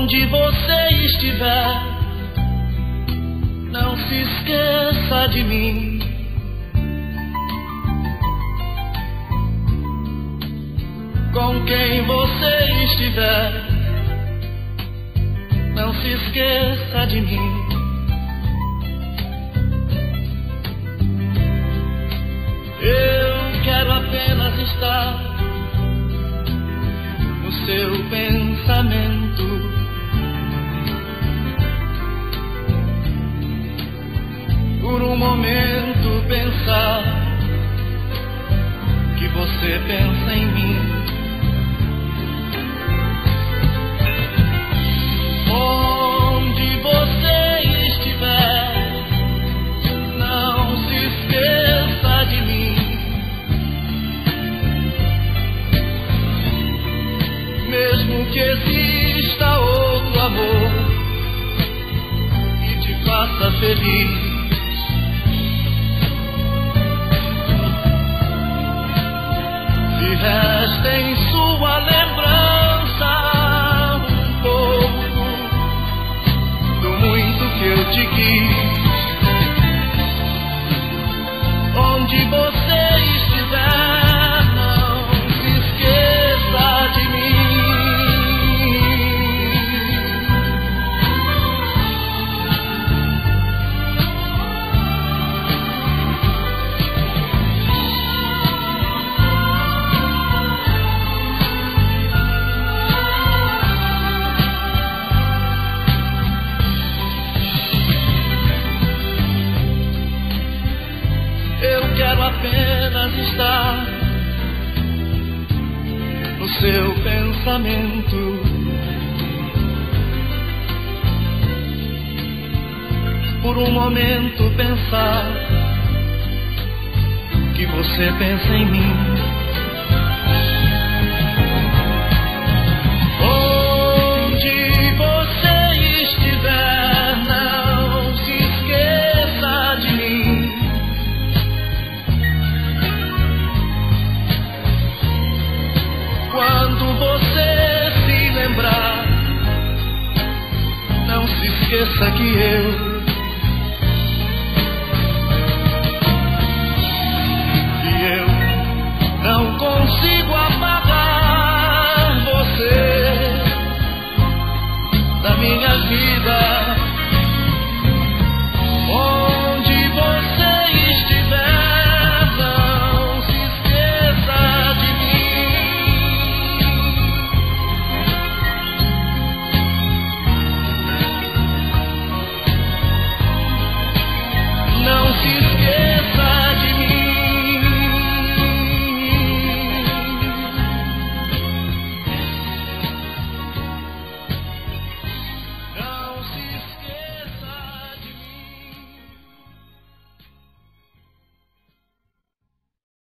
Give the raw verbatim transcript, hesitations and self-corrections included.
Onde você estiver, não se esqueça de mim. Com quem você estiver, não se esqueça de mim. Eu quero apenas estar no seu pensamento. Por um momento pensar que você pensa em mim. Onde você estiver, não se esqueça de mim. Mesmo que exista outro amor que te faça feliz, se resta em sua lembrança um pouco do muito que eu te quis. Onde você estiver, não se esqueça de mim. Eu quero apenas estar no seu pensamento. Por um momento pensar que você pensa em mim. Onde você estiver, não se esqueça de mim. Quando você se lembrar, não se esqueça que eu